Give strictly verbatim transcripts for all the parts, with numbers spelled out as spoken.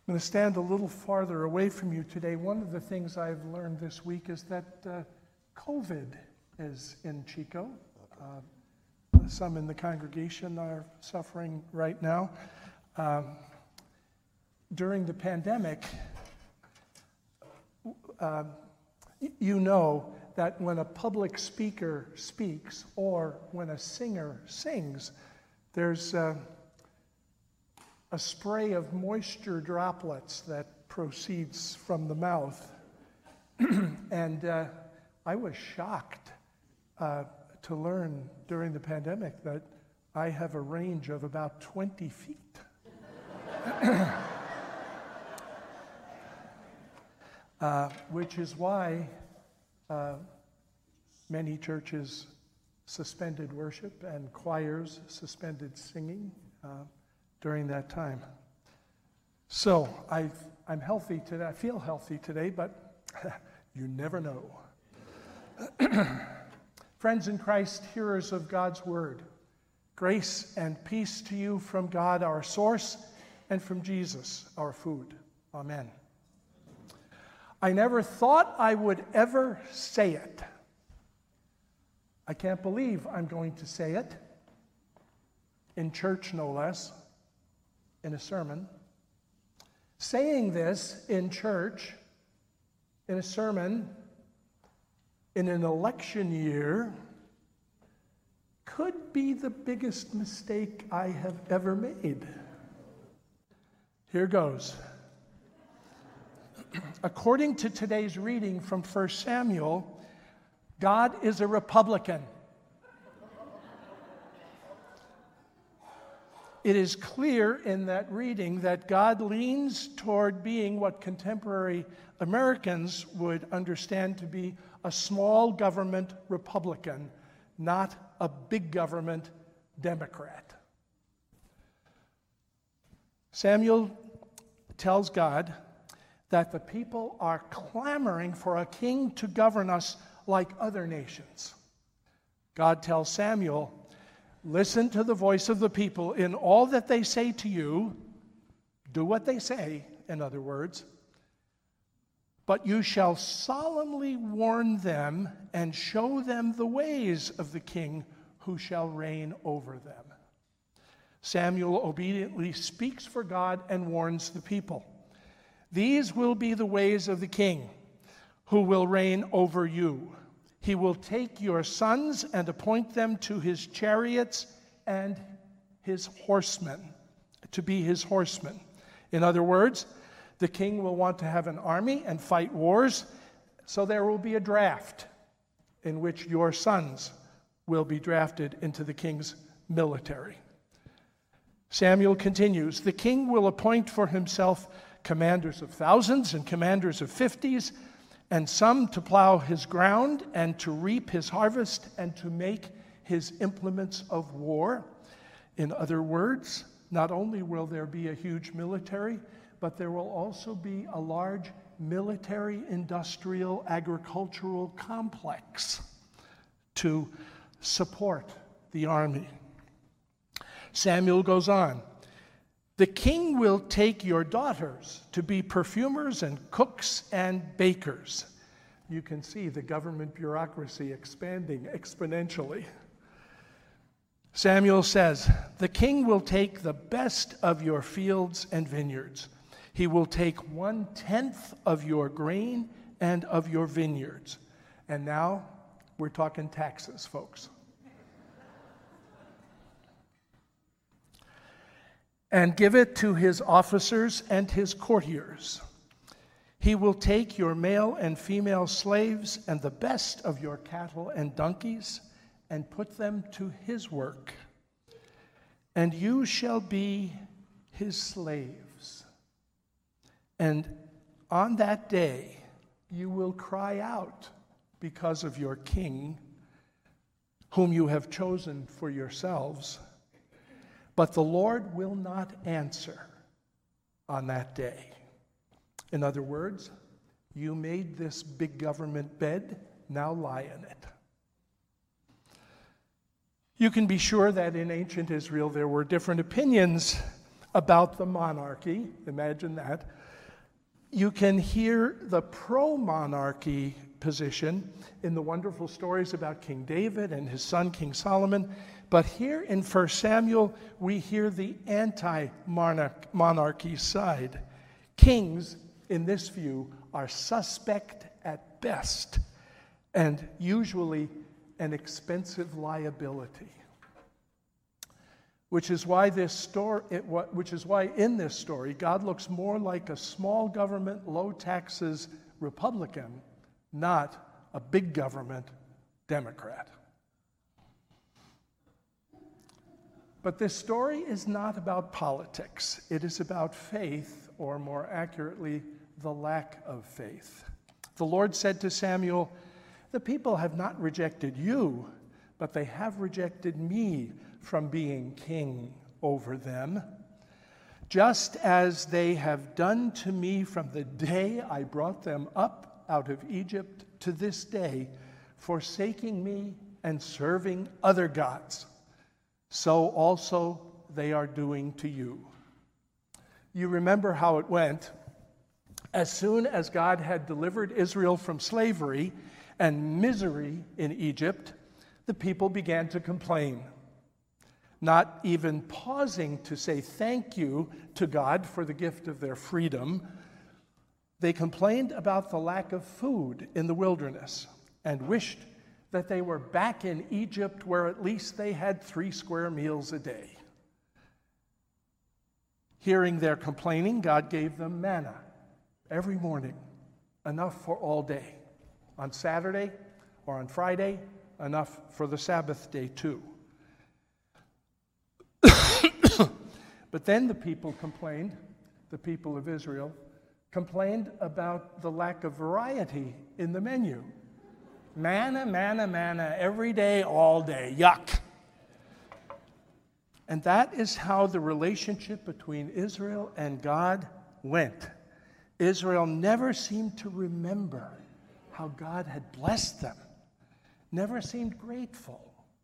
I'm going to stand a little farther away from you today. One of the things I've learned this week is that uh, COVID is in Chico. Uh, some in the congregation are suffering right now. Um, during the pandemic, uh, you know that when a public speaker speaks or when a singer sings, there's uh, a spray of moisture droplets that proceeds from the mouth. and uh, I was shocked uh, to learn during the pandemic that I have a range of about twenty feet. uh, which is why uh, many churches suspended worship and choirs suspended singing uh, during that time. So I've, I'm healthy today. I feel healthy today, but you never know. Friends in Christ, hearers of God's word, grace and peace to you from God, our source, and from Jesus, our food. Amen. I never thought I would ever say it. I can't believe I'm going to say it, in church no less, in a sermon. Saying this in church, in a sermon, in an election year, could be the biggest mistake I have ever made. Here goes. According to today's reading from First Samuel, God is a Republican. It is clear in that reading that God leans toward being what contemporary Americans would understand to be a small government Republican, not a big government Democrat. Samuel tells God that the people are clamoring for a king to govern us like other nations. God tells Samuel, listen to the voice of the people in all that they say to you. Do what they say, in other words. But you shall solemnly warn them and show them the ways of the king who shall reign over them. Samuel obediently speaks for God and warns the people. These will be the ways of the king who will reign over you. He will take your sons and appoint them to his chariots and his horsemen, to be his horsemen. In other words, the king will want to have an army and fight wars, so there will be a draft in which your sons will be drafted into the king's military. Samuel continues, the king will appoint for himself commanders of thousands and commanders of fifties, and some to plow his ground and to reap his harvest and to make his implements of war. In other words, not only will there be a huge military, but there will also be a large military, industrial, agricultural complex to support the army. Samuel goes on. The king will take your daughters to be perfumers and cooks and bakers. You can see the government bureaucracy expanding exponentially. Samuel says, the king will take the best of your fields and vineyards. He will take one-tenth of your grain and of your vineyards. And now we're talking taxes, folks. And give it to his officers and his courtiers. He will take your male and female slaves and the best of your cattle and donkeys and put them to his work. And you shall be his slaves. And on that day you will cry out because of your king, whom you have chosen for yourselves. But the Lord will not answer on that day. In other words, you made this big government bed, now lie in it. You can be sure that in ancient Israel there were different opinions about the monarchy. Imagine that. You can hear the pro-monarchy position in the wonderful stories about King David and his son King Solomon. But here in First Samuel, we hear the anti-monarchy side. Kings, in this view, are suspect at best and usually an expensive liability. Which is why this story, it, which is why in this story, God looks more like a small government, low taxes Republican, not a big government Democrat. But this story is not about politics. It is about faith, or more accurately, the lack of faith. The Lord said to Samuel, "The people have not rejected you, but they have rejected me from being king over them, just as they have done to me from the day I brought them up out of Egypt to this day, forsaking me and serving other gods. So also they are doing to you." You remember how it went. As soon as God had delivered Israel from slavery and misery in Egypt, the people began to complain, not even pausing to say thank you to God for the gift of their freedom. They complained about the lack of food in the wilderness and wished that they were back in Egypt, where at least they had three square meals a day. Hearing their complaining, God gave them manna every morning, enough for all day. On Saturday or on Friday, enough for the Sabbath day too. But then the people complained, the people of Israel, complained about the lack of variety in the menu. Manna, manna, manna, every day, all day. Yuck. And that is how the relationship between Israel and God went. Israel never seemed to remember how God had blessed them, never seemed grateful.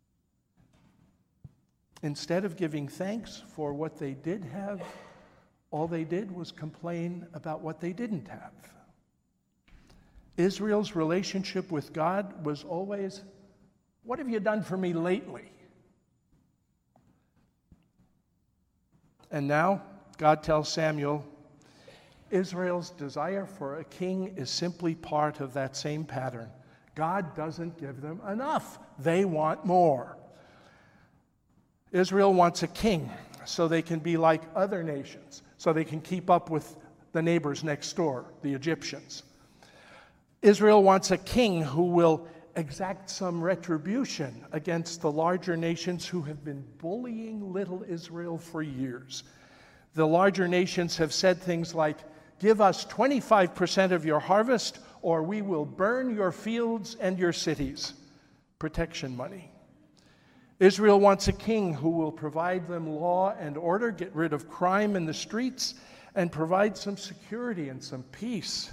Instead of giving thanks for what they did have, all they did was complain about what they didn't have. Israel's relationship with God was always, "What have you done for me lately?" And now, God tells Samuel, Israel's desire for a king is simply part of that same pattern. God doesn't give them enough. They want more. Israel wants a king so they can be like other nations, so they can keep up with the neighbors next door, the Egyptians. Israel wants a king who will exact some retribution against the larger nations who have been bullying little Israel for years. The larger nations have said things like, "Give us twenty-five percent of your harvest, or we will burn your fields and your cities." Protection money. Israel wants a king who will provide them law and order, get rid of crime in the streets, and provide some security and some peace.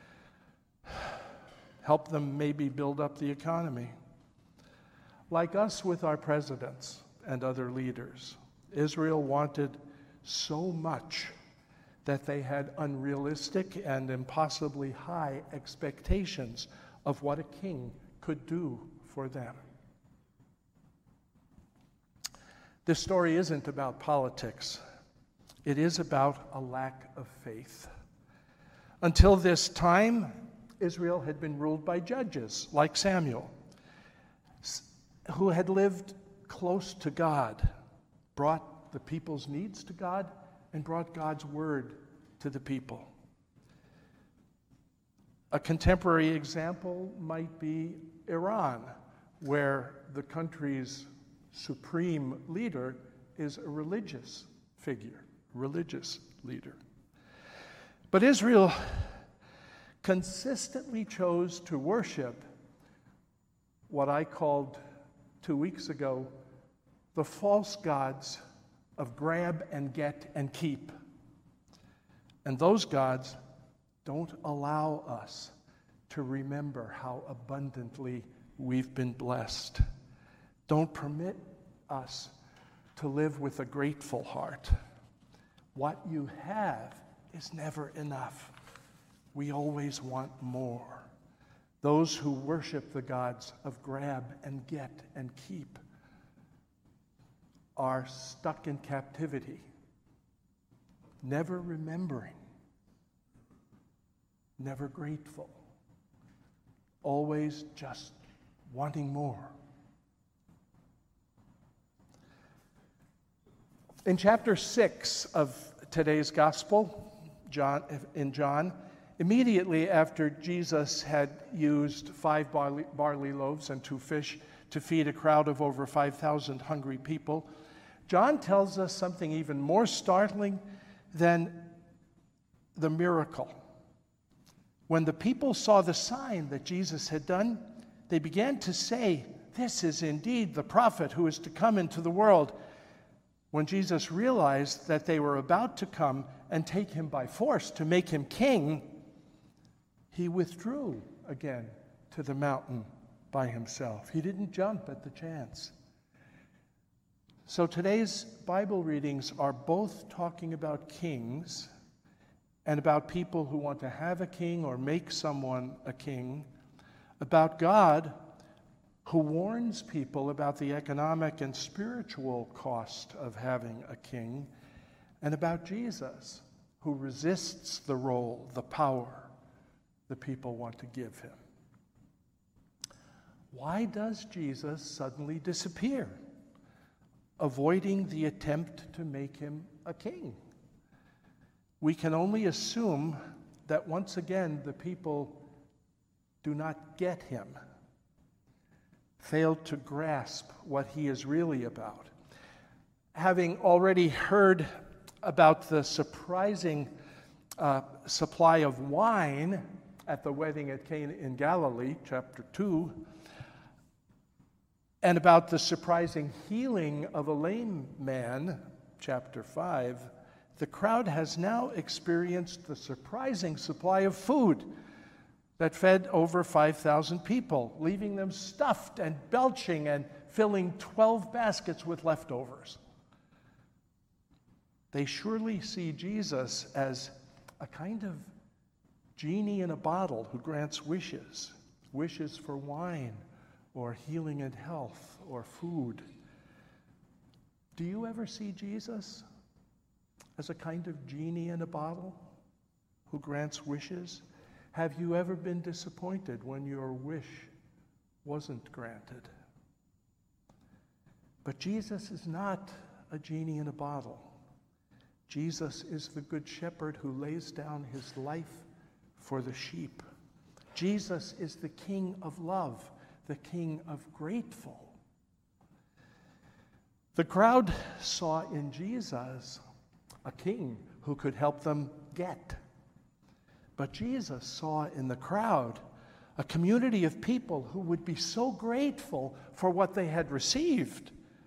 Help them maybe build up the economy. Like us with our presidents and other leaders, Israel wanted so much that they had unrealistic and impossibly high expectations of what a king could do for them. This story isn't about politics. It is about a lack of faith. Until this time, Israel had been ruled by judges like Samuel, who had lived close to God, brought the people's needs to God, and brought God's word to the people. A contemporary example might be Iran, where the country's supreme leader is a religious figure, religious leader. But Israel consistently chose to worship what I called two weeks ago the false gods of grab and get and keep. And those gods don't allow us to remember how abundantly we've been blessed. Don't permit us to live with a grateful heart. What you have is never enough. We always want more. Those who worship the gods of grab and get and keep are stuck in captivity, never remembering, never grateful, always just wanting more. In chapter six of today's gospel, John, in John, immediately after Jesus had used five barley, barley loaves and two fish to feed a crowd of over five thousand hungry people, John tells us something even more startling than the miracle. When the people saw the sign that Jesus had done, they began to say, "This is indeed the prophet who is to come into the world." When Jesus realized that they were about to come and take him by force to make him king, he withdrew again to the mountain by himself. He didn't jump at the chance. So today's Bible readings are both talking about kings and about people who want to have a king or make someone a king, about God who warns people about the economic and spiritual cost of having a king, and about Jesus, who resists the role, the power the people want to give him. Why does Jesus suddenly disappear, avoiding the attempt to make him a king? We can only assume that once again the people do not get him, failed to grasp what he is really about. Having already heard about the surprising uh, supply of wine at the wedding at Cana in Galilee, chapter two, and about the surprising healing of a lame man, chapter five, the crowd has now experienced the surprising supply of food that fed over five thousand people, leaving them stuffed and belching and filling twelve baskets with leftovers. They surely see Jesus as a kind of genie in a bottle who grants wishes, wishes for wine or healing and health or food. Do you ever see Jesus as a kind of genie in a bottle who grants wishes? Have you ever been disappointed when your wish wasn't granted? But Jesus is not a genie in a bottle. Jesus is the good shepherd who lays down his life for the sheep. Jesus is the King of love, the King of grateful. The crowd saw in Jesus a king who could help them get. But Jesus saw in the crowd a community of people who would be so grateful for what they had received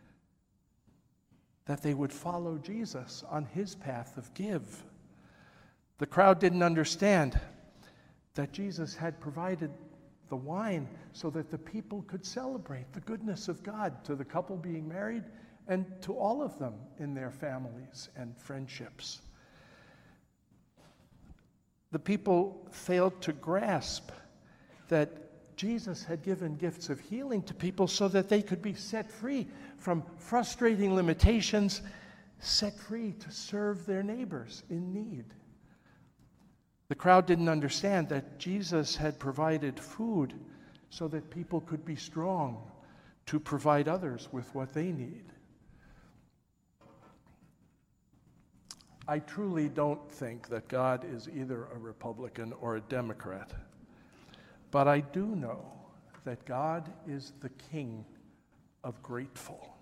that they would follow Jesus on his path of give. The crowd didn't understand that Jesus had provided the wine so that the people could celebrate the goodness of God to the couple being married and to all of them in their families and friendships. The people failed to grasp that Jesus had given gifts of healing to people so that they could be set free from frustrating limitations, set free to serve their neighbors in need. The crowd didn't understand that Jesus had provided food so that people could be strong to provide others with what they need. I truly don't think that God is either a Republican or a Democrat, but I do know that God is the King of grateful.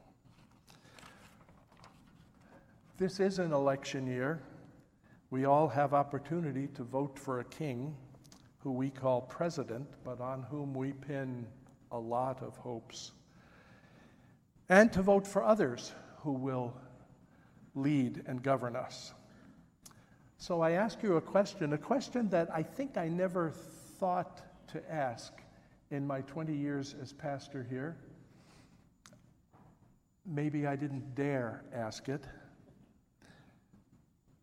This is an election year. We all have opportunity to vote for a king who we call president, but on whom we pin a lot of hopes, and to vote for others who will lead and govern us. So I ask you a question, a question that I think I never thought to ask in my twenty years as pastor here. Maybe I didn't dare ask it.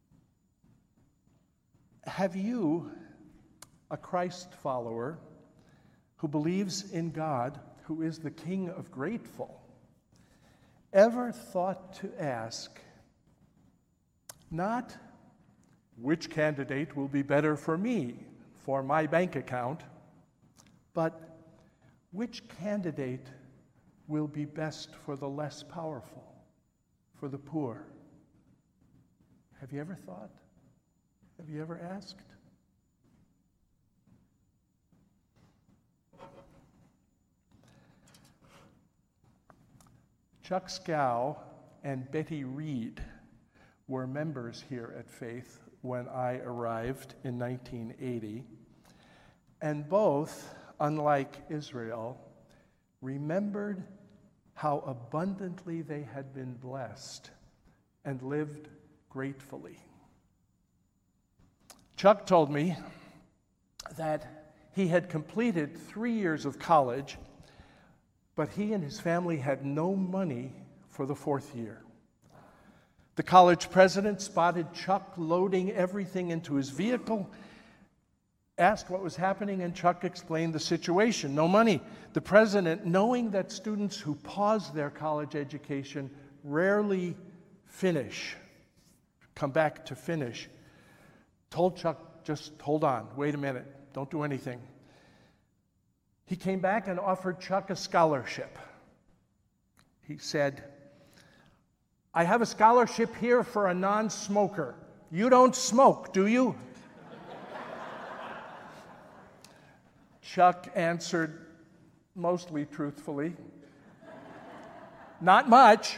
Have you, a Christ follower who believes in God, who is the King of Grateful, ever thought to ask, not which candidate will be better for me, for my bank account, but which candidate will be best for the less powerful, for the poor? Have you ever thought? Have you ever asked? Chuck Scow and Betty Reed were members here at Faith when I arrived in nineteen eighty, and both, unlike Israel, remembered how abundantly they had been blessed and lived gratefully. Chuck told me that he had completed three years of college, but he and his family had no money for the fourth year. The college president spotted Chuck loading everything into his vehicle, asked what was happening, and Chuck explained the situation. No money. The president, knowing that students who pause their college education rarely finish, come back to finish, told Chuck, just hold on, wait a minute, don't do anything. He came back and offered Chuck a scholarship. He said, I have a scholarship here for a non-smoker. You don't smoke, do you? Chuck answered mostly truthfully, not much.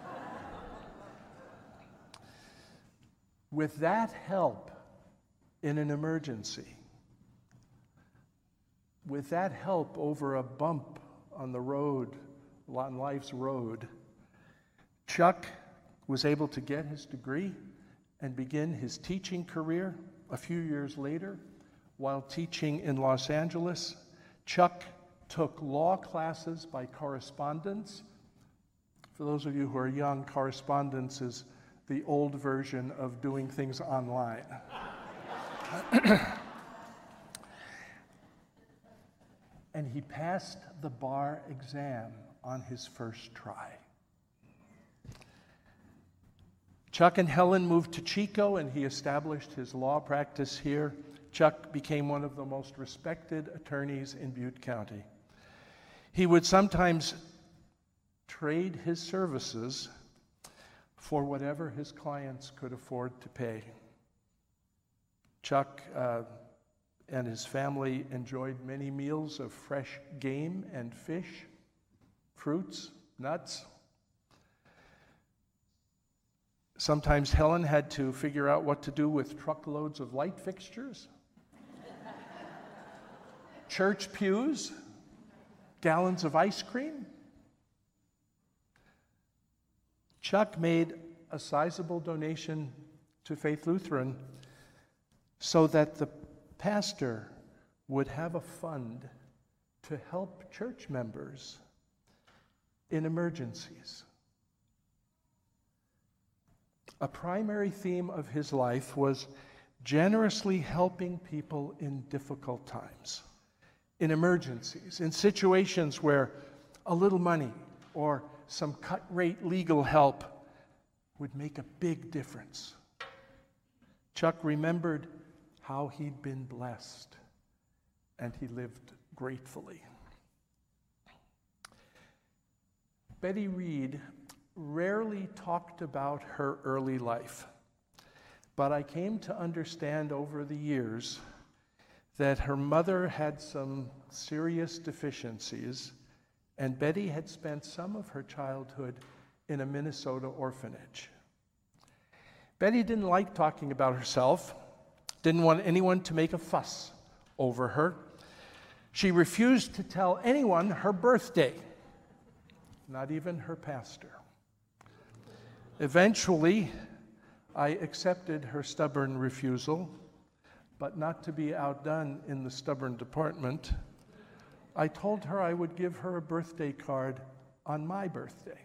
With that help in an emergency, with that help over a bump on the road, on life's road, Chuck was able to get his degree and begin his teaching career. A few years later, while teaching in Los Angeles, Chuck took law classes by correspondence. For those of you who are young, correspondence is the old version of doing things online. And he passed the bar exam on his first try. Chuck and Helen moved to Chico, and he established his law practice here. Chuck became one of the most respected attorneys in Butte County. He would sometimes trade his services for whatever his clients could afford to pay. Chuck uh, and his family enjoyed many meals of fresh game and fish, fruits, nuts. Sometimes Helen had to figure out what to do with truckloads of light fixtures, church pews, gallons of ice cream. Chuck made a sizable donation to Faith Lutheran so that the pastor would have a fund to help church members in emergencies. A primary theme of his life was generously helping people in difficult times, in emergencies, in situations where a little money or some cut-rate legal help would make a big difference. Chuck remembered how he'd been blessed, and he lived gratefully. Betty Reed rarely talked about her early life, but I came to understand over the years that her mother had some serious deficiencies, and Betty had spent some of her childhood in a Minnesota orphanage. Betty didn't like talking about herself, didn't want anyone to make a fuss over her. She refused to tell anyone her birthday, not even her pastor. Eventually, I accepted her stubborn refusal, but not to be outdone in the stubborn department, I told her I would give her a birthday card on my birthday.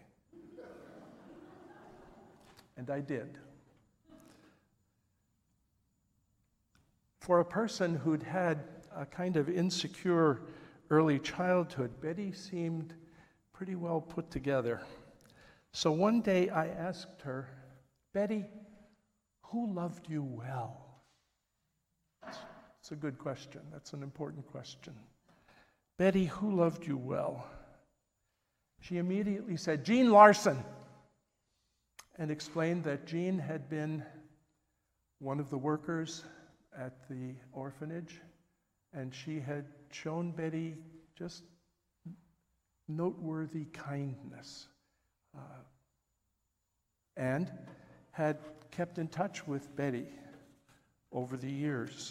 And I did. For a person who'd had a kind of insecure early childhood, Betty seemed pretty well put together. So one day I asked her, "Betty, who loved you well?" It's a good question. That's an important question. "Betty, who loved you well?" She immediately said, "Jean Larson," and explained that Jean had been one of the workers at the orphanage, and she had shown Betty just noteworthy kindness, uh, and had kept in touch with Betty over the years.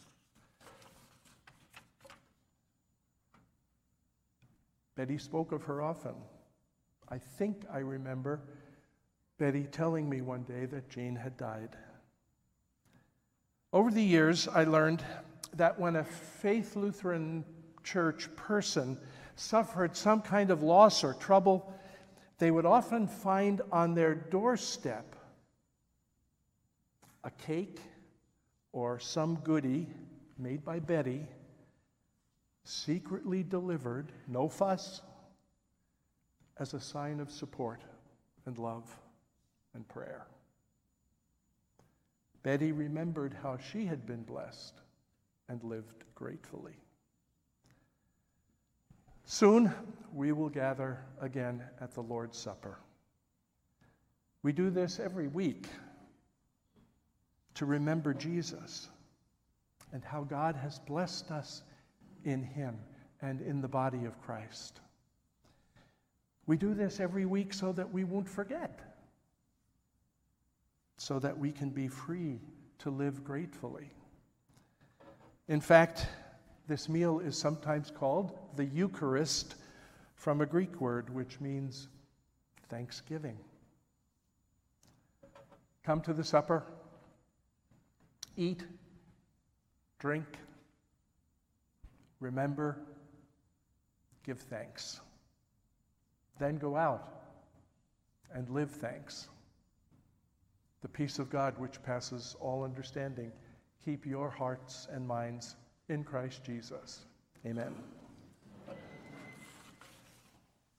Betty spoke of her often. I think I remember Betty telling me one day that Jean had died. Over the years, I learned that when a Faith Lutheran Church person suffered some kind of loss or trouble, they would often find on their doorstep a cake or some goodie made by Betty, secretly delivered, no fuss, as a sign of support and love and prayer. Betty remembered how she had been blessed and lived gratefully. Soon we will gather again at the Lord's Supper. We do this every week to remember Jesus and how God has blessed us in him and in the body of Christ. We do this every week so that we won't forget, so that we can be free to live gratefully. In fact, this meal is sometimes called the Eucharist, from a Greek word which means thanksgiving. Come to the supper, eat, drink, remember, give thanks. Then go out and live thanks. The peace of God, which passes all understanding, keep your hearts and minds in Christ Jesus. Amen.